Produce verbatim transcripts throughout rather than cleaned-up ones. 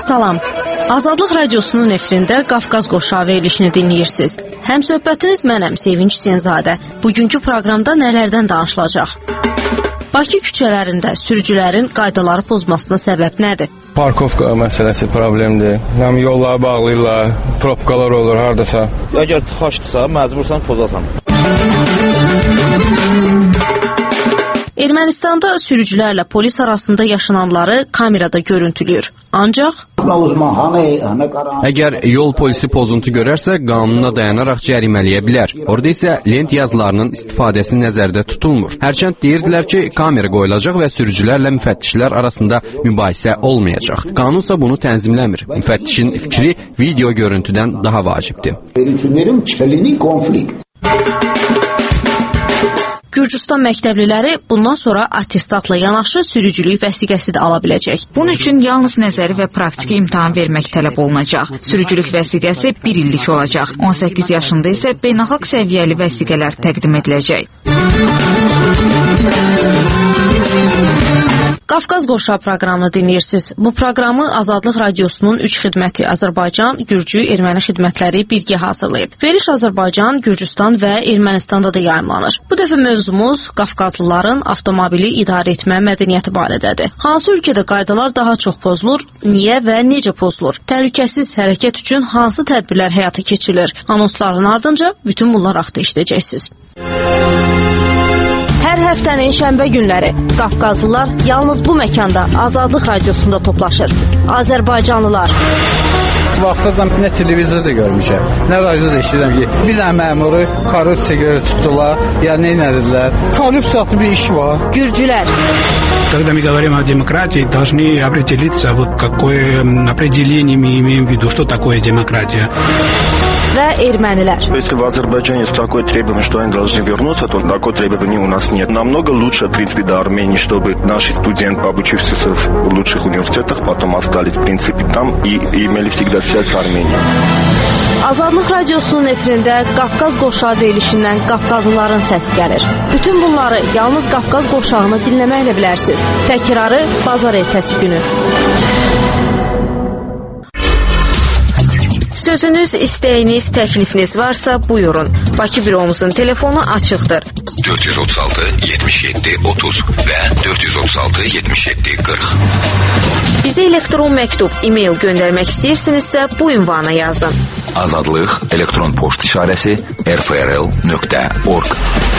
Salam. Azadlıq Radiosunun efirində Qafqaz Qoşağı verilişini dinləyirsiniz. Həmsöhbətiniz mənəm Sevinç Senzadə. Bugünkü proqramda nələrdən danışılacaq? Bakı küçələrində sürücülərin qaydaları pozmasına səbəb nədir? Parkovka məsələsi problemdir. Həm yolları bağlayırlar, propkalar olur hardasa. Əgər tıxaçdırsa, məcbursan pozasan. Ermənistanda sürücülərlə polis arasında yaşananları kamerada görüntülüyor. Ancaq əgər yol polisi pozuntu görərsə, qanuna dayanaraq cərimələyə bilər. Orada isə lent yazılarının istifadəsi nəzərdə tutulmur. Hərçənd deyirdilər ki, kamera qoyulacaq və sürücülərlə müfəttişlər arasında mübahisə olmayacaq. Qanunsa bunu tənzimləmir. Müfəttişin fikri video görüntüdən daha vacibdir. Gürcüstan məktəbliləri bundan sonra attestatla yanaşı sürücülük vəsiqəsi də ala biləcək. Bunun üçün yalnız nəzəri və praktiki imtahan vermək tələb olunacaq. Sürücülük vəsiqəsi bir illik olacaq. on səkkiz yaşında isə beynəlxalq səviyyəli vəsiqələr təqdim ediləcək. Qafqaz Qoşağı proqramını dinləyirsiniz. Bu proqramı Azadlıq Radiosunun üç xidməti Azərbaycan, Gürcü, Erməni xidmətləri birgə hazırlayıb. Veriliş Azərbaycan, Gürcüstan və Ermənistanda da yayımlanır. Bu dəfə mövzumuz Qafqazlıların avtomobili idarə etmə mədəniyyəti barədədir. Hansı ölkədə qaydalar daha çox pozulur, niyə və necə pozulur? Təhlükəsiz hərəkət üçün hansı tədbirlər həyata keçirilir? Anonsların ardınca bütün bunlar haqqında eşidəcəksiniz. Hər həftənin şənbə günləri Qafqazlılar yalnız bu məkanda Azadlıq Radiosunda toplaşır. Azərbaycanlılar. Vaxtacan nə televizorda görmüşəm, nə radioda eşidirəm ki, bir dənə məmuru korrupsiya görə tutdular, ya nə edildilər. Korrupsiyalı bir iş var. Gürcülər. Когда мы говорим о демократии, должны определиться, вот какое определение мы имеем в виду, что такое демократия. Və ermənilər. Если в Азербайджане есть такое требование, что они должны вернуться, то такое требование у нас нет. Намного лучше, в принципе, до Армении, чтобы наши студенты, обучившиеся в лучших университетах, потом остались, в принципе, там и, и имели всегда связь с Арменией. Azadlıq Radiosunun efirində Qafqaz Qoşağı verilişindən Qafqazlıların səsi gəlir. Bütün bunları yalnız Qafqaz Qoşağını dinləməklə bilərsiniz. Təkrarı bazar ertəsi günü. Sözünüz, istəyiniz, təklifiniz varsa buyurun. Bakı büromuzun telefonu açıqdır. dörd yüz otuz altı yetmiş yeddi otuz və dörd yüz otuz altı yetmiş yeddi qırx. Bizə elektron məktub, e-mail göndərmək istəyirsinizsə bu ünvana yazın. Azadlıq elektron poçt işarəsi r f r l nöqtə org.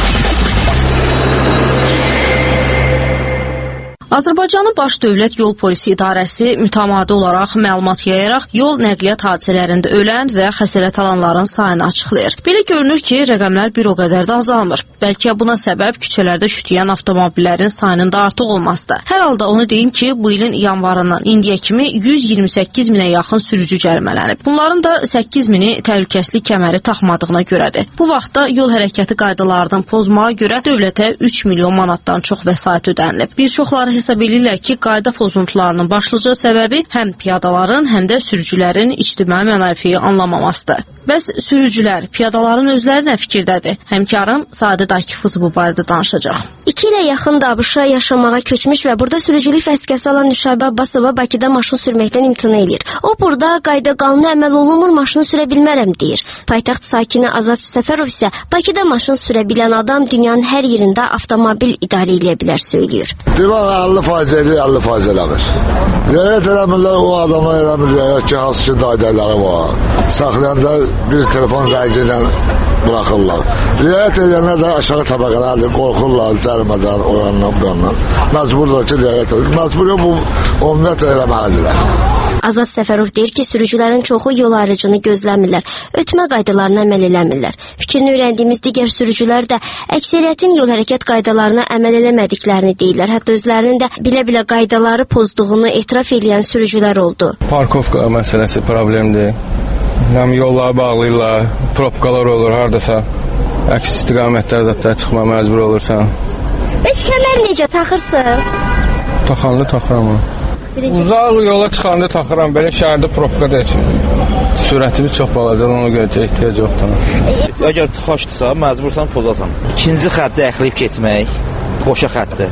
Azərbaycanın Baş Dövlət Yol Polisi İdarəsi mütəmadi olaraq məlumat yayaraq yol nəqliyyat hadisələrində ölən və xəsarət alanların sayını açıqlayır. Belə görünür ki, rəqəmlər bir o qədər də azalmır. Bəlkə buna səbəb küçələrdə şütüyən avtomobillərin sayının da artıq olmasıdır. Hər halda onu deyim ki, bu ilin yanvarından indiyə kimi yüz iyirmi səkkiz minə yaxın sürücü cərimələnib. Bunların da səkkiz mini təhlükəsizlik kəməri taxmadığına görədir. Bu vaxtda yol hərəkəti qaydalarının pozmağa görə dövlətə üç milyon manatdan çox vəsait ödənilib. Bir çoxları hesab edirlər ki, qayda pozuntularının başlıca səbəbi həm piyadaların, həm də sürücülərin ictimai mənafeyi anlamamasıdır. Bəs sürücülər, piyadaların özləri nə fikirdədir? Həmkarım Sadət Akifqızı bu barədə danışacaq. İki ilə yaxın Abışa yaşamağa köçmüş və burada sürücülük vəsiqəsi alan Nüşabə Abbasova Bakıda maşın sürməkdən imtina edir. O burada qayda qanuna əməl olunmur, maşını sürə bilmərəm deyir. Paytaxt sakini Azad Səfərov isə Bakıda maşın sürə bilən adam dünyanın hər yerində avtomobil idarə edə bilər söylüyor. Divan əlli faiz edir, əlli faiz eləmir. Rəyət eləmirlər, o adamlar eləmir, rəyət ki, hansı ki, qaydaları var. Saxlayanda bir telefon zəngi ilə buraxırlar. Riayət edənlər də aşağı təbəqələrdir, qorxurlar cərimədən, o yandan, bu yandan. Məcburdur ki, riayət edir. Məcbur yox, bu ümumiyyətlə eləməlidirlər. Azad Səfərov deyir ki, sürücülərin çoxu yol ayrıcını gözləmirlər, ötmə qaydalarına əməl eləmirlər. Fikrini öyrəndiyimiz digər sürücülər də əksəriyyətin yol hərəkət qaydalarına əməl eləmədiklərini deyirlər. Hətta özlərinin də bilə-bilə qaydaları pozduğunu etiraf edən sürücülər oldu. Parkovka məsələsi problemdir. Həm yolları bağlayırlar, propkalar olur hardasa. Əks istiqamətlər zətdə çıxma məcbur olursan. Bəs kəmər necə taxırsınız? Taxanlı taxıram onu. Uzaq yola çıxanda taxıram, belə şəhərdə propka da üçün. Sürətimiz çox balacadır, ona görə ehtiyac yoxdur. Əgər tıxaçdırsa, məcbursan pozasan. İkinci xəttə əxliyib keçmək, qoşa xəttə.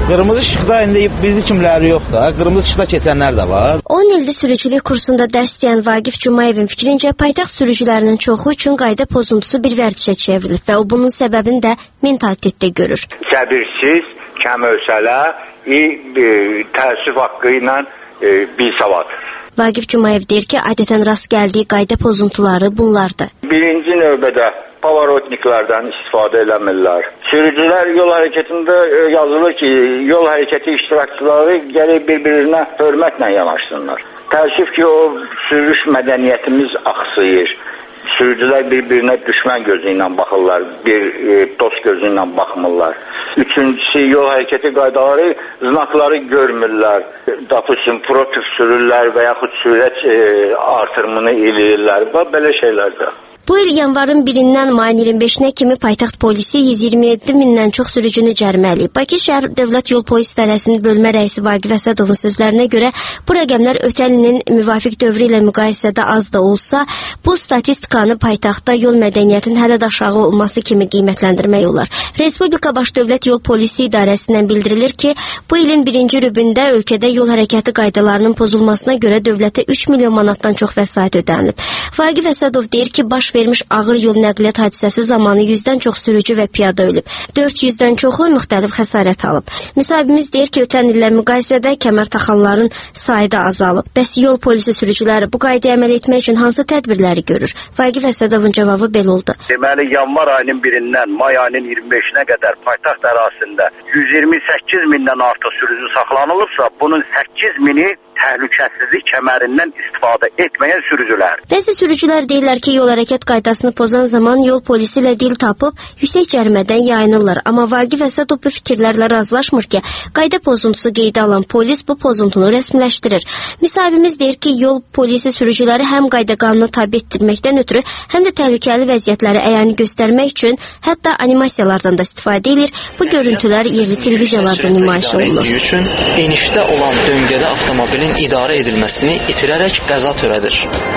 Qırmızı işıqda indi bizi kimləri yox da, qırmızı işıqda keçənlər də var. on ildir sürücülük kursunda dərs deyən Vaqif Cumayevin fikrincə paytaxt sürücülərinin çoxu üçün qayda pozuntusu bir vərdişə çevrilib və o bunun səbəbini də mentalitetdə görür. Səbirsiz, kəmövsələ, e, təəssüf haqqı ilə e, bisavad. Vaqif Cumayev deyir ki, adətən rast gəldiyi qayda pozuntuları bunlardır. Birinci növbədə pavarotniklərdən istifadə eləmirlər. Sürücülər yol hərəkətində yazılır ki, yol hərəkəti iştirakçıları gəlib bir-birinə hörmətlə yanaşsınlar. Təəssüf ki, o sürüş mədəniyyətimiz axsayır. Sürücülər bir-birinə düşmən gözü ilə baxırlar, bir e, dost gözü ilə baxmırlar. Üçüncüsü, yol hərəkəti qaydaları, znakları görmürlər. Dapırsın, protiv sürürlər və yaxud sürət e, artırımını eləyirlər və belə şeylərdə. Bu il yanvarın birindən mayın iyirmi beşinə kimi paytaxt polisi yüz iyirmi yeddi mindən çox sürücünü cərimələyib. Bakı şəhər Dövlət Yol Polis İdarəsinin bölmə rəisi Vaqif Əsədovun sözlərinə görə bu rəqəmlər ötən ilin müvafiq dövrü ilə müqayisədə az da olsa, bu statistikanı paytaxtda yol mədəniyyətinin hələ də aşağı olması kimi qiymətləndirmək olar. Respublika Baş Dövlət Yol Polisi İdarəsindən bildirilir ki, bu ilin birinci rübündə ölkədə yol hərəkəti qaydalarının pozulmasına görə dövlətə üç milyon manatdan çox vəsait ödənilib. Vaqif Əsədov deyir ki, baş vermiş ağır yol nəqliyyat hadisəsi zamanı yüzdən çox sürücü və piyada ölüb. dörd yüzdən çoxu müxtəlif xəsarət alıb. Müsahibimiz deyir ki, ötən illə müqayisədə kəmər taxanların sayı da azalıb. Bəs yol polisi sürücüləri bu qaydaya əməl etmək üçün hansı tədbirləri görür? Vaqif Əsədovun cavabı belə oldu. Deməli, yanvar ayının birindən may ayının iyirmi beşinə qədər paytaxt ərazisində yüz iyirmi səkkiz mindən artıq sürücü saxlanılıbsa, bunun səkkiz mini təhlükəsizlik kəmərindən istifadə etməyən sürücülər. Bəzi sürücülər deyirlər ki, yol hərəkət qaydasını pozan zaman yol polisi ilə dil tapıb yüksək cərimədən yayınırlar. Amma Vaqif Əsədov bu fikirlərlə razılaşmır ki, qayda pozuntusu qeydə alan polis bu pozuntunu rəsmiləşdirir. Müsahibimiz deyir ki, yol polisi sürücüləri həm qayda qanunu tabe etdirməkdən ötürü, həm də təhlükəli vəziyyətləri əyani göstərmək üçün hətta animasiyalardan da istifadə edir. Bu görüntülər yerli televiziyalarda nümayiş olunur. Üçün enişdə olan döngədə avtomobilin idarə edilməsini itirərək qəza törədir.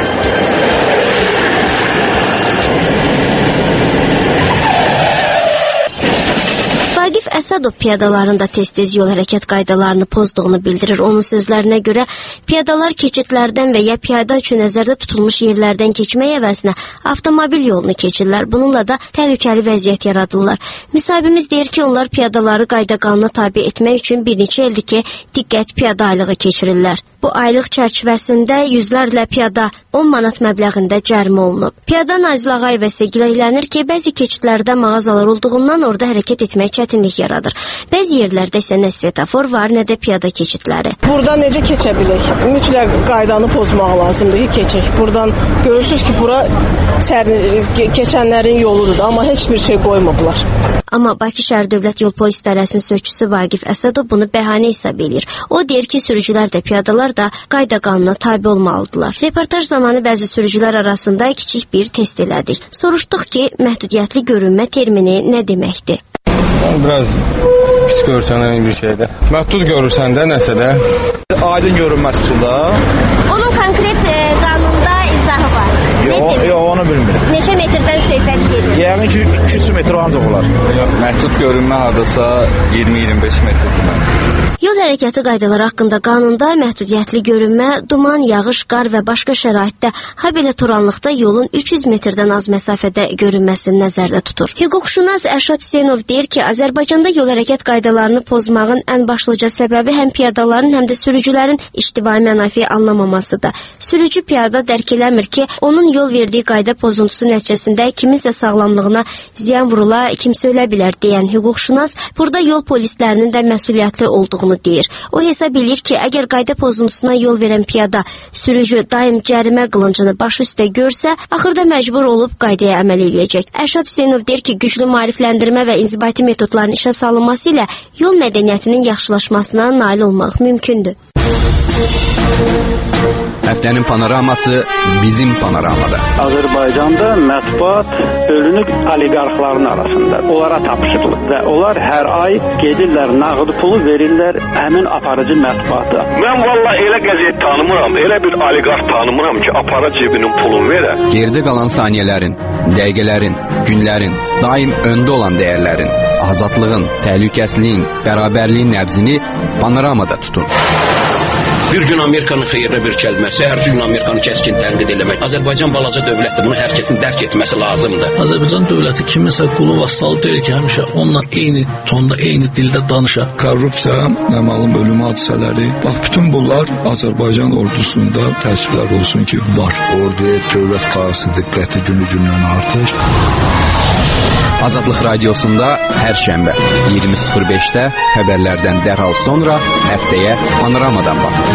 Vaqif Əsədov piyadaların da tez-tez yol hərəkət qaydalarını pozduğunu bildirir. Onun sözlərinə görə piyadalar keçidlərdən və ya piyada üçün nəzərdə tutulmuş yerlərdən keçmək əvəzinə avtomobil yolunu keçirlər. Bununla da təhlükəli vəziyyət yaradırlar. Müsahibimiz deyir ki, onlar piyadaları qayda qanuna tabe etmək üçün bir neçə ildir ki, diqqət piyada aylığı keçirirlər. Bu aylıq çərçivəsində yüzlərlə piyada on manat məbləğində cərimə olunub. Piyada Nazil Ağayevə isə giləylənir ki, bəzi keçidlərdə mağazalar olduğundan orada hərəkət etmək çətinlik yaradır. Bəzi yerlərdə isə nə svetofor var, nə də piyada keçidləri. Burada necə keçə bilək? Mütləq qaydanı pozmaq lazımdır ki, keçək. Buradan görürsünüz ki, bura keçənlərin yoludur, amma heç bir şey qoymublar. Amma Bakı şəhər Dövlət Yol Polis İdarəsinin sözçüsü Vaqif Əsədov bunu bəhanə hesab edir. O deyir ki, sürücülər də piyadalar da qayda qanuna tabe olmalıdırlar. Reportaj zamanı bəzi sürücülər arasında kiçik bir test elədik. Soruşduq ki, məhdudiyyətli görünmə termini nə deməkdir? Biraz pis görsən bir şeydə. Məhdud görürsən də nəsə də. Aydın görünməsi üçün də. Onun konkret e, qanunda izahı var. Yox, yox, onu bilmirəm. Neçə metrdən söhbət gedir? Yəni ki, iki üç metr ancaq olar. Məhdud görünmə hardasa iyirmi iyirmi beş metrdir. Yol hərəkəti qaydaları haqqında qanunda məhdudiyyətli görünmə, duman, yağış, qar və başqa şəraitdə, habelə toranlıqda yolun üç yüz metrdən az məsafədə görünməsini nəzərdə tutur. Hüquqşünas Ərşad Hüseynov deyir ki, Azərbaycanda yol hərəkət qaydalarını pozmağın ən başlıca səbəbi həm piyadaların, həm də sürücülərin ictimai mənafi anlamamasıdır. Sürücü piyada dərk eləmir ki, onun yol verdiyi qayda pozuntusu nəticəsində kiminsə sağlamlığına ziyan vurula, kimsə ölə bilər deyən hüquqşünas burada yol polislərinin də məsuliyyətli olduğunu deyir. O hesab edir ki, əgər qayda pozuntusuna yol verən piyada sürücü daim cərimə qılıncını baş üstə görsə, axırda məcbur olub qaydaya əməl eləyəcək. Ərşad Hüseynov deyir ki, güclü maarifləndirmə və inzibati metodların işə salınması ilə yol mədəniyyətinin yaxşılaşmasına nail olmaq mümkündür. Həftənin panoraması bizim panoramada. Azərbaycanda mətbuat bölünüb oliqarxların arasında. Onlara tapşırılır və onlar hər ay gedirlər, nağd pulu verirlər həmin aparıcı mətbuata. Mən valla elə qəzet tanımıram, elə bir oliqarx tanımıram ki, apara cebinin pulunu verə. Geridə qalan saniyələrin, dəqiqələrin, günlərin, daim öndə olan dəyərlərin, azadlığın, təhlükəsizliyin, bərabərliyin nəbzini panoramada tutun. Bir gün Amerikanın xeyrinə bir kəlməsi, hər gün Amerikanı kəskin tənqid eləmək. Azərbaycan balaca dövlətdir, bunu hər kəsin dərk etməsi lazımdır. Azərbaycan dövləti kiminsə qulu vasalı deyil ki, həmişə onunla eyni tonda, eyni dildə danışa. Korrupsiya, naməlum ölüm hadisələri, bax bütün bunlar Azərbaycan ordusunda təəssüflər olsun ki, var. Orduya dövlət qayğısı diqqəti günü-gündən artır. Azadlıq Radiosunda hər şənbə iyirmi sıfır beşdə xəbərlərdən dərhal sonra həftəyə panoramadan baxın.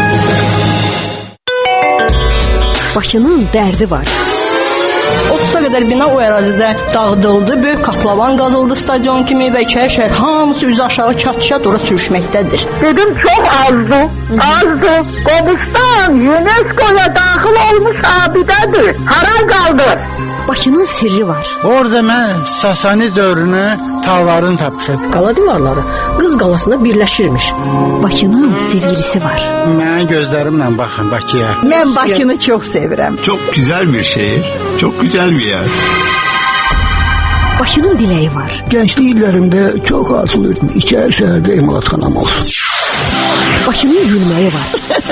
Bakının dərdi var. otuza qədər bina o ərazidə dağıdıldı, böyük katlavan qazıldı stadion kimi və içəri şəhər hamısı üzü aşağı çat-çat ora sürüşməkdədir. Dedim çox azdı, azdı. Qobustan UNESCO-ya daxil olmuş abidədir. Hara qaldı? Bakının sirri var. Orada mən Sasani dövrünü tağların tapmışam. Qala divarları Qız qalasına birləşirmiş. Bakının sevgilisi var. Mənim gözlərimlə baxın Bakıya. Mən Bakını çox sevirəm. Çok güzel bir şehir, çok güzel bir yer. Bakının diləyi var. Gençlik illərimdə çox arzuluyordum. İçəri şəhərdə emalatxanam olsun. Bakının gülməyi var.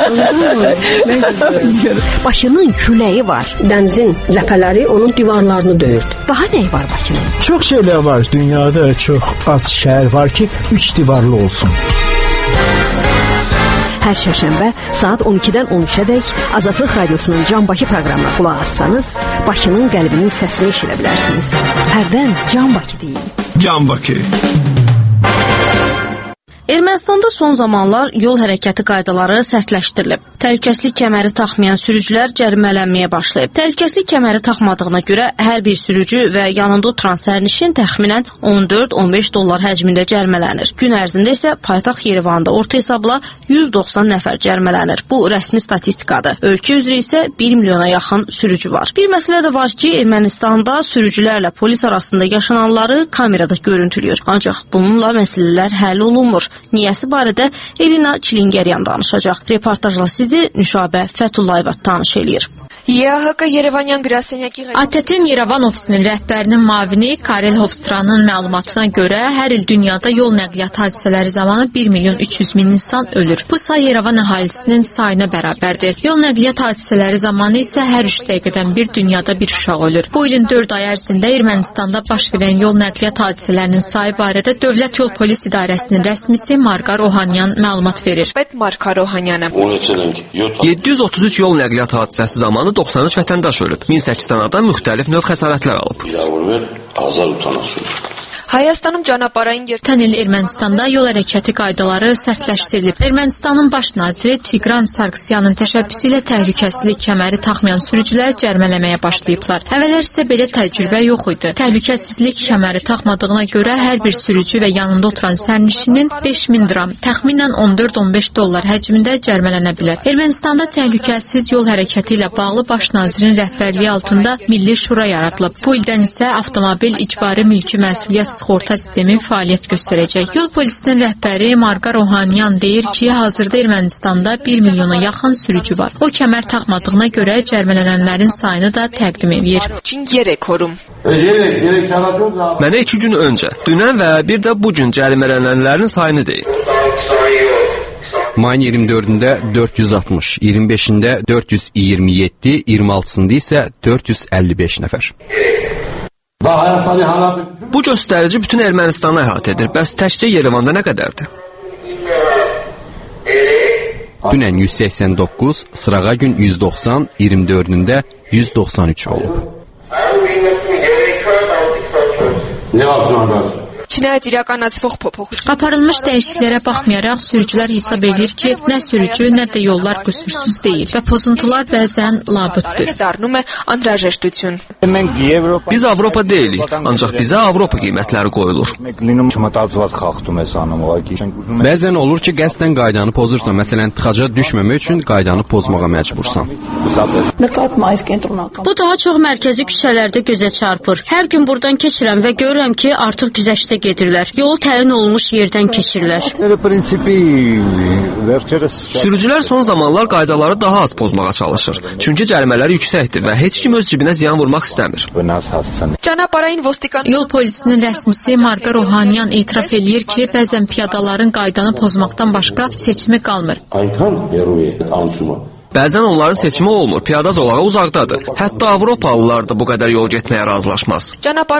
Bakının küləyi var. Dənizin ləpələri onun divarlarını döyürdü. Daha nəyi var Bakının? Çox şeylər var. Dünyada çox az şəhər var ki, üç divarlı olsun. Hər şərşənbə saat on ikidən on üçədək Azadlıq Radiosunun Can Bakı proqramına qulaq assanız, Bakının qəlbinin səsini eşidə bilərsiniz. Hərdən Can Bakı deyin. Can Bakı. Ermənistanda son zamanlar yol hərəkəti qaydaları sərtləşdirilib. Təhlükəsizlik kəməri taxmayan sürücülər cərimələnməyə başlayıb. Təhlükəsizlik kəməri taxmadığına görə hər bir sürücü və yanında oturan sərnişin təxminən on dörd on beş dollar həcmində cərimələnir. Gün ərzində isə paytaxt Yerevanda orta hesabla yüz doxsan nəfər cərimələnir. Bu rəsmi statistikadır. Ölkə üzrə isə bir milyona yaxın sürücü var. Bir məsələ də var ki, Ermənistanda sürücülərlə polis arasında yaşananları kamerada görüntülüyor. Ancaq bununla məsələlər həll olunmur. Niyəsi barədə Elina Çilingəryan danışacaq. Reportajla sizi Nüşabə Fətullayeva tanış eləyir. A T T-in Yerevan ofisinin rəhbərinin mavini Karel Hofstranın məlumatına görə hər il dünyada yol nəqliyyat hadisələri zamanı bir milyon üç yüz min insan ölür. Bu say Yerevan əhalisinin sayına bərabərdir. Yol nəqliyyat hadisələri zamanı isə hər üç dəqiqədən bir dünyada bir uşaq ölür. Bu ilin dörd ay ərzində Ermənistanda baş verən yol nəqliyyat hadisələrinin sayı barədə Dövlət Yol Polis İdarəsinin rəsmisi Margar Ohanyan məlumat verir. yeddi yüz otuz üç yol nəqliyyat hadisəsi zamanı doxsan üç vətəndaş ölüb. min səkkiz dənədən müxtəlif növ xəsarətlər alıb. Ötən il Ermənistanda yol hərəkəti qaydaları sərtləşdirilib. Ermənistanın baş naziri Tigran Sargsyanın təşəbbüsü ilə təhlükəsizlik kəməri taxmayan sürücülər cərimələməyə başlayıblar. Əvvəllər isə belə təcrübə yox idi. Təhlükəsizlik kəməri taxmadığına görə hər bir sürücü və yanında oturan sərnişinin beş min dram, təxminən on dörd on beş dollar həcmində cərimələnə bilər. Ermənistanda təhlükəsiz yol hərəkəti ilə bağlı baş nazirin rəhbərliyi altında Milli Şura yaradılıb. Bu ildən isə avtomobil icbari mülki məsuliyyət sığorta sistemi fəaliyyət göstərəcək. Yol polisinin rəhbəri Margar Ohanyan deyir ki, hazırda Ermənistanda bir milyona yaxın sürücü var. O kəmər taxmadığına görə cərimələnənlərin sayını da təqdim edir. Mənə iki gün öncə, dünən və bir də bugün cərimələnənlərin sayını deyil. Mayın iyirmi dördündə dörd yüz altmış, iyirmi beşində dörd yüz iyirmi yeddi, iyirmi altısında isə dörd yüz əlli beş nəfər. Bu göstərici bütün Ermənistanı əhatə edir. Bəs təkcə Yerevanda nə qədərdir? Dünən yüz səksən doqquz, sırağa gün yüz doxsan, iyirmi dördündə yüz doxsan üç olub. Nə var? Aparılmış dəyişikliklərə baxmayaraq sürücülər hesab edir ki, nə sürücü, nə də yollar qüsursuz deyil və pozuntular bəzən labüddür. Biz Avropa deyilik, ancaq bizə Avropa qiymətləri qoyulur. Bəzən olur ki, qəsdən qaydanı pozursan, məsələn, tıxaca düşməmək üçün qaydanı pozmağa məcbursan. Bu daha çox mərkəzi küçələrdə gözə çarpır. Hər gün buradan keçirəm və görürəm ki, artıq güzəştə gedir. gedirlər. Yol təyin olunmuş yerdən keçirlər. Sürücülər son zamanlar qaydaları daha az pozmağa çalışır. Çünki cərimələr yüksəkdir və heç kim öz cibinə ziyan vurmaq istəmir. Yol polisinin rəsmisi Marqa Rohanyan etiraf eləyir ki, bəzən piyadaların qaydanı pozmaqdan başqa seçimi qalmır. Bəzən onların seçimi olmur, piyada zolağı uzaqdadır. Hətta Avropalılar da bu qədər yol getməyə razılaşmaz.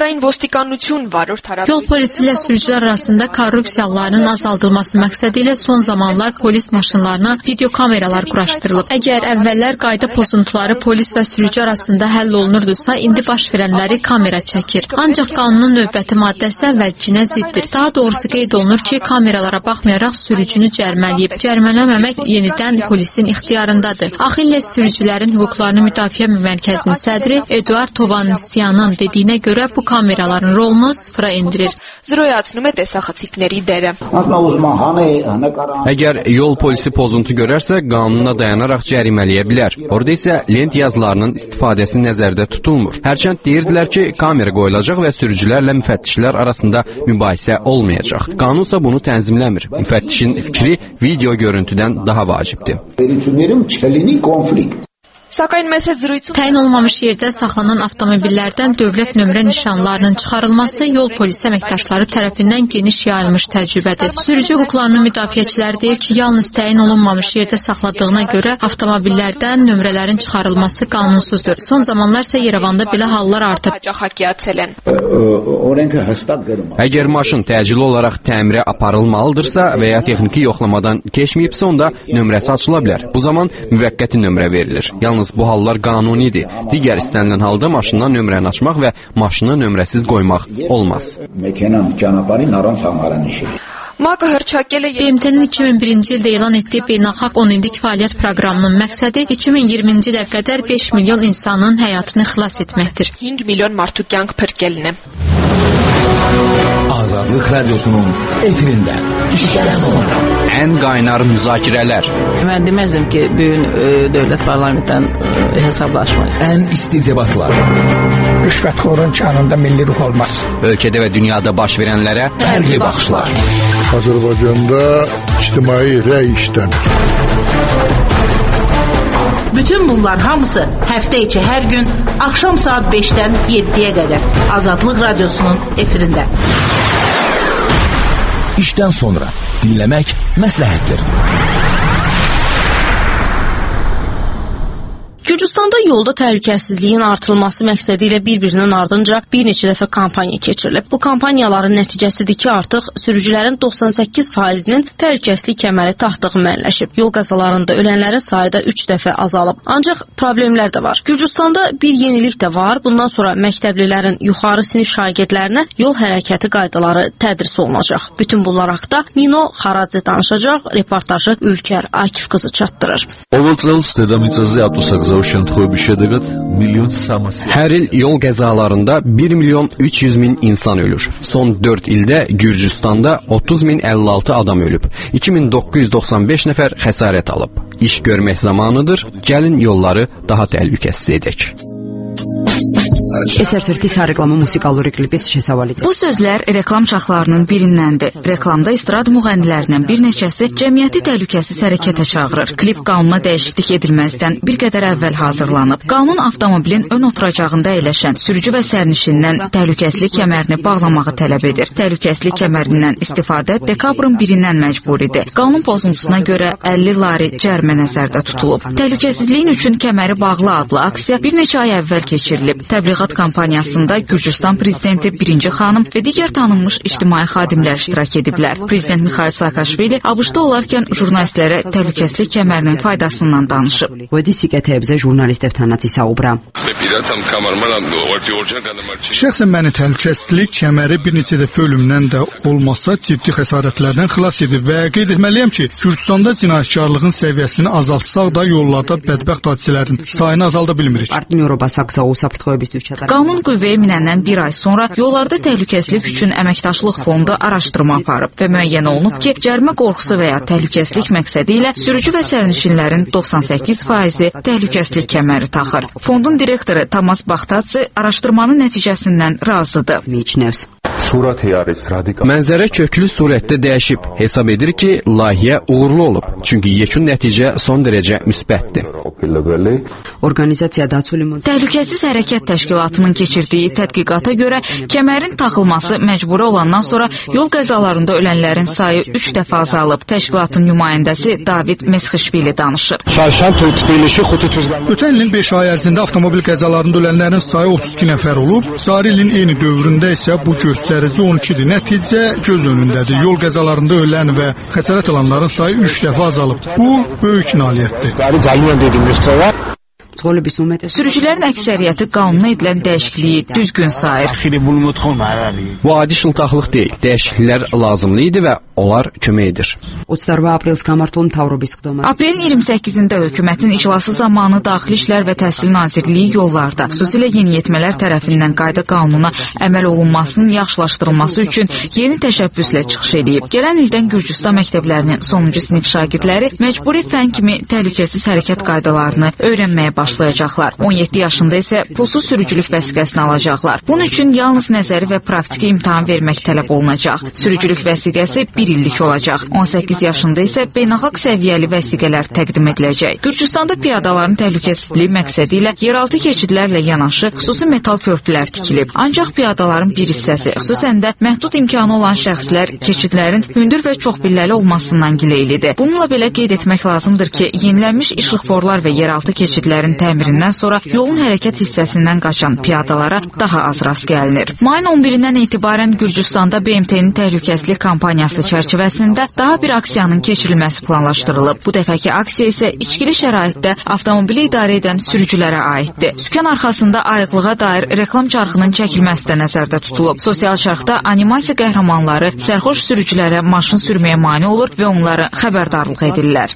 Yol polisi ilə sürücülər arasında korrupsiyaların azaldılması məqsədi ilə son zamanlar polis maşınlarına video kameralar quraşdırılıb. Əgər əvvəllər qayda pozuntuları polis və sürücü arasında həll olunurdusa, indi baş verənləri kamera çəkir. Ancaq qanunun növbəti maddəsi əvvəlkinə ziddir. Daha doğrusu qeyd olunur ki, kameralara baxmayaraq sürücünü cərimələyib. Cərimələməmək yenidən polisin ixtiyarındadır. Axilles sürücülərin hüquqlarını müdafiə mərkəzinin sədri Eduard Tovansyanın dediyinə görə bu kameraların rolunu sıfıra endirir. Əgər yol polisi pozuntu görərsə, qanuna dayanaraq cərimələyə bilər. Orada isə lent yazılarının istifadəsi nəzərdə tutulmur. Hərçənd deyirdilər ki, kamera qoyulacaq və sürücülərlə müfəttişlər arasında mübahisə olmayacaq. Qanunsa bunu tənzimləmir. Müfəttişin fikri video görüntüdən daha vacibdir. Təyin olmamış yerdə saxlanan avtomobillərdən dövlət nömrə nişanlarının çıxarılması yol polisi əməkdaşları tərəfindən geniş yayılmış təcrübədir. Sürücü hüquqlarının müdafiəçiləri deyir ki, yalnız təyin olunmamış yerdə saxladığına görə avtomobillərdən nömrələrin çıxarılması qanunsuzdur. Son zamanlar isə Yerevanda belə hallar artıb. Əgər maşın təcili olaraq təmirə aparılmalıdırsa və ya texniki yoxlamadan keçməyibsə, onda nömrəsi açıla bilər. Bu zaman müvəqqəti nömrə verilir. Yalnız bu hallar qanunidir. Digər istənilən halda maşından nömrəni açmaq və maşını nömrəsiz qoymaq olmaz. B M T-nin iki min birinci ildə elan etdiyi beynəlxalq on illik fəaliyyət proqramının məqsədi iki min iyirminci ilə qədər beş milyon insanın həyatını xilas etməkdir. Azadlıq Radyosu'nun efirində işdən sonra ən qaynar müzakirələr. Mən deməzdim ki, bugün e, dövlət parlamentdən e, hesablaşmayır. Ən isti debatlar. Rüşvətxorun canında milli ruh olmaz. Ölkədə və dünyada baş verənlərə fərqli baxışlar. Azərbaycanda ictimai rəy işlənir. Bütün bunlar hamısı həftə içi hər gün axşam saat beşdən yeddiyə qədər Azadlıq Radyosu'nun efirində. İşdən sonra dinləmək məsləhətdir. Gürcüstanda yolda təhlükəsizliyin artırılması məqsədi ilə bir-birinin ardınca bir neçə dəfə kampaniya keçirilib. Bu kampaniyaların nəticəsidir ki, artıq sürücülərin doxsan səkkiz faizinin təhlükəsizlik kəməri taxdığı müəyyənləşib. Yol qəzalarında ölənlərin sayı da üç dəfə azalıb. Ancaq problemlər də var. Gürcüstanda bir yenilik də var. Bundan sonra məktəblilərin yuxarı sinif şagirdlərinə yol hərəkəti qaydaları tədris olunacaq. Bütün bunlar haqqında Nino Xaradze danışacaq. Reportajı Ülker Akif qızı çatdırır. Hər il yol qəzalarında bir milyon üç yüz min insan ölür. Son dörd ildə Gürcüstanda otuz min əlli altı adam ölüb. iki min doqquz yüz doxsan beş nəfər xəsarət alıb. İş görmək zamanıdır. Gəlin yolları daha təhlükəsiz edək. Bu sözlər reklam çarxlarının birindəndir. Reklamda estrad müğənnilərinin bir neçəsi cəmiyyəti təhlükəsiz hərəkətə çağırır. Klip qanuna dəyişiklik edilməzdən bir qədər əvvəl hazırlanıb. Qanun avtomobilin ön oturacağında əyləşən sürücü və sərnişindən təhlükəsizlik kəmərini bağlamağı tələb edir. Təhlükəsizlik kəmərindən istifadə dekabrın birindən məcburidir. Qanun pozuntusuna görə əlli lari cərimə nəzərdə tutulub. Təhlükəsizliyin üçün kəməri bağlı adlı aksiya bir neçə ay əvvəl keçirilib. Təbliğat kampaniyasında Gürcüstan prezidenti birinci xanım və digər tanınmış ictimai xadimlər iştirak ediblər. Prezident Mikhail Saakashvili ABŞ-da olarkən jurnalistlərə təhlükəsizlik kəmərinin faydasından danışıb. Şəxsən məni təhlükəsizlik kəməri bir neçə dəfə ölümdən də olmasa ciddi xəsarətlərdən xilas edir və qeyd etməliyəm ki, Gürcüstanda cinayətkarlığın səviyyəsini azaltsaq da yollarda bədbəxt hadisələrin sayını azalda bilmirik. Qanun qüvvəyə minəndən bir ay sonra yollarda təhlükəsizlik üçün əməkdaşlıq fondu araşdırma aparıb və müəyyən olunub ki, cərimə qorxusu və ya təhlükəsizlik məqsədi ilə sürücü və sərnişinlərin doxsan səkkiz faizi təhlükəsizlik kəməri taxır. Fondun direktoru Tamas Baxtatsi araşdırmanın nəticəsindən razıdır. Mənzərə köklü surətdə dəyişib. Hesab edir ki, layihə uğurlu olub. Çünki yekun nəticə son dərəcə müsbətdir. Təhlükəsiz Hərəkət Təşkilatının keçirdiyi tədqiqata görə kəmərin taxılması məcburi olandan sonra yol qəzalarında ölənlərin sayı üç dəfə azalıb. Təşkilatın nümayəndəsi David Mesxişvili danışır. Ötən ilin beş ay ərzində avtomobil qəzalarında ölənlərin sayı otuz iki nəfər olub. Cari ilin eyni dövründə isə bu göstərici on ikidir. Nəticə göz önündədir. Yol qəzalarında ölən və xəsarət alanların sayı üç dəfə azalıb. Bu böyük nailiyyətdir. Sürücülərin əksəriyyəti qanuna edilən dəyişikliyi düzgün sayır. Bu adi şıltaqlıq deyil. Dəyişikliklər lazımlı idi və onlar kömək edir. Aprelin iyirmi səkkizində hökumətin iclası zamanı Daxili İşlər və Təhsil Nazirliyi yollarda, xüsusilə yeniyetmələr tərəfindən qayda qanuna əməl olunmasının yaxşılaşdırılması üçün yeni təşəbbüslə çıxış edib. Gələn ildən Gürcüstan məktəblərinin sonuncu sinif şagirdləri məcburi fən kimi təhlükəsiz hərəkət qaydalarını öyrənməyə başlayacaqlar. on yeddi yaşında isə pulsuz sürücülük vəsiqəsini alacaqlar. Bunun üçün yalnız nəzəri və praktiki imtahan vermək tələb olunacaq. Sürücülük vəsiqəsi bir illik olacaq. on səkkiz yaşında isə beynəlxalq səviyyəli vəsiqələr təqdim ediləcək. Gürcüstanda piyadaların təhlükəsizliyi məqsədi ilə yeraltı keçidlərlə yanaşı xüsusi metal körpülər tikilib. Ancaq piyadaların bir hissəsi, xüsusən də məhdud imkanı olan şəxslər keçidlərin hündür və çoxpilləli olmasından gileylidir. Bununla belə qeyd etmək lazımdır ki, yenilənmiş işıqforlar və yeraltı keçidlərin təmirindən sonra yolun hərəkət hissəsindən qaçan piyadalara daha az rast gəlinir. Mayın on birindən etibarən Gürcüstanda B M T-nin təhlükəsizlik kampaniyası çərçivəsində daha bir aksiyanın keçirilməsi planlaşdırılıb. Bu dəfəki aksiya isə içkili şəraitdə avtomobili idarə edən sürücülərə aiddir. Sükan arxasında ayıqlığa dair reklam çarxının çəkilməsi də nəzərdə tutulub. Sosial çarxda animasiya qəhrəmanları sərxoş sürücülərə maşın sürməyə mane olur və onları xəbərdarlıq edirlər.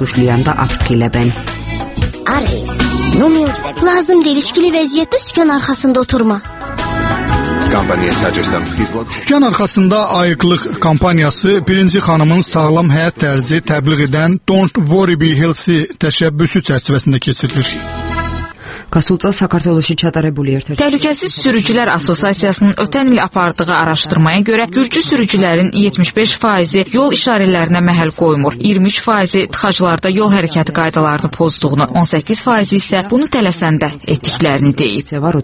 Lazım deyil içkili vəziyyətdə sükan arxasında oturma. Sükan arxasında ayıqlıq kampaniyası birinci xanımın sağlam həyat tərzi təbliğ edən Don't Worry Be Healthy təşəbbüsü çərçivəsində keçirilir. Təhlükəsiz Sürücülər Assosiasiyasının ötən il apardığı araşdırmaya görə Gürcü sürücülərin yetmiş beş faizi yol işarələrinə məhəl qoymur, iyirmi üç faizi tıxaclarda yol hərəkəti qaydalarını pozduğunu, on səkkiz faizi isə bunu tələsəndə etdiklərini deyib.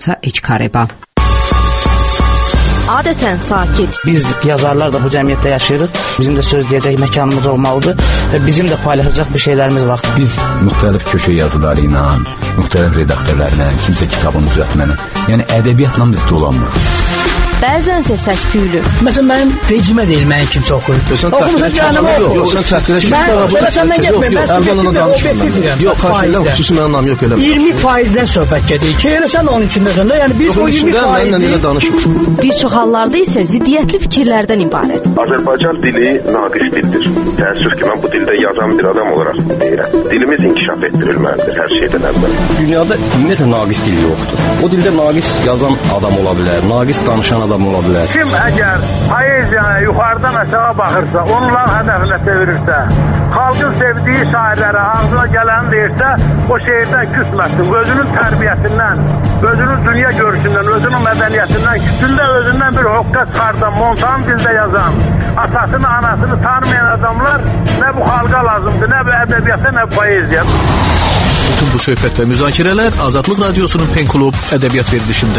Adətən sakit. Biz yazarlar da bu cəmiyyətdə yaşayırıq. Bizim də söz deyəcək məkanımız olmalıdır və bizim də paylaşacaq bir şeylərimiz var. Biz müxtəlif köşə yazıları ilə, müxtəlif redaktörlərlə, kimsə kitabını düzəltməni, yəni ədəbiyyatla biz dolanmırıq. Bəzənsə səs-küylü. Məsələn, mənim vecimə deyil, mənim kimsə oxuyub. Oxumusun canım, yox. Sən çəkdirə ki, mən səndən getməyim, mən subjektiv və obyektiv deyirəm. Yox, xatirlə xüsusi mənim anlam yox elə. iyirmi faizdən söhbət gedir ki, elə sən onun içindəsən də, yəni biz o iyirmi faizi... Bir çox hallarda isə ziddiyyətli fikirlərdən ibarət. Azərbaycan dili naqis dildir. Təəssüf ki, mən bu dildə yazan bir adam olaraq deyirəm. Dilimiz inkişaf etdirilməlidir hər şeydən əvvəl. Dünyada ümumiyyətlə naqis dil yoxdur. O dildə naqis yazan adam ola bilər, naqis danışan adam ola bilər. Kim əgər poeziyaya yuxarıdan aşağı baxırsa, onların hədəfinə çevirirsə, xalqın sevdiyi şairlərə ağzına gələni deyirsə, o şeirdən küsməsin. Özünün tərbiyəsindən, özünün dünya görüşündən, özünün mədəniyyətindən, kütündə özündən bir hoqqa çıxardan, montan dildə yazan, atasını, anasını tanımayan adamlar nə bu xalqa lazımdır, nə bu ədəbiyyata, nə bu poeziya. Bütün bu söhbət və müzakirələr Azadlıq Radiosunun Pen Klub ədəbiyyat verilişində.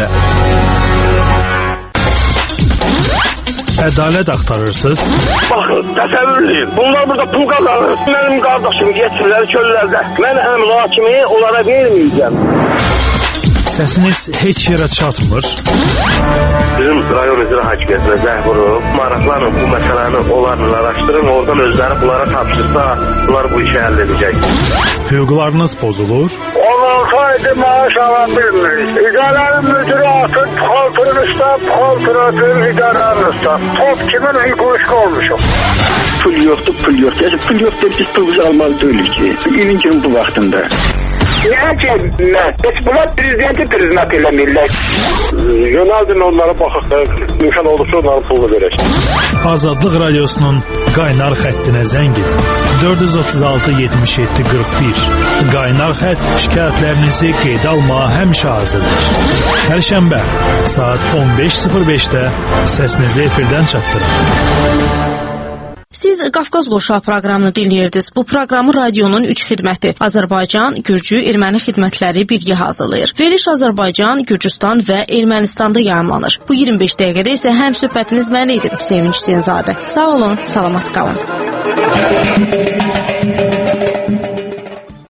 Ədalət axtarırsınız? Baxın, təsəvvür edin. Bunlar burada pul qazanır. Mənim qardaşım yetirlər çöllərdə. Mən həmin hakimi onlara verməyəcəm. Səsiniz heç yerə çatmır. Bizim rayon üzrə hakimiyyətinə zəh vurub, maraqlanın bu məsələni onlarla araşdırın, oradan özləri bunlara tapşırsa, bunlar bu işi həll edəcək. Hüquqlarınız pozulur? on altı ayda maaş ala bilmirik. İdarənin müdürü atın, puxaltırın üstə, puxaltırın atın, idarənin üstə. Top kimin hüququşqa olmuşum. Pul yoxdur, pul yoxdur. Pul yoxdur, biz pul almalı deyilik ki. İlin günün bu vaxtında. Niyə ki, mən? Heç bunlar prezidenti prezident eləmirlər. Yönəldin onlara baxaq da, imkan olduqca onların pulunu verək. Azadlıq Radiosunun qaynar xəttinə zəng edin. dörd yüz otuz altı yetmiş yeddi qırx bir. Qaynar xətt şikayətlərinizi qeydə almağa həmişə hazırdır. Hər şənbə saat on beş sıfır beşdə səsinizi efirdən çatdırın. Siz Qafqaz Qoşağı proqramını dinləyirdiniz. Bu proqramı radionun üç xidməti Azərbaycan, Gürcü, Erməni xidmətləri birgə hazırlayır. Veriliş Azərbaycan, Gürcüstan və Ermənistanda yayımlanır. Bu iyirmi beş dəqiqədə isə həm söhbətiniz mən idim, Sevinç Zenzadə. Sağ olun, salamat qalın.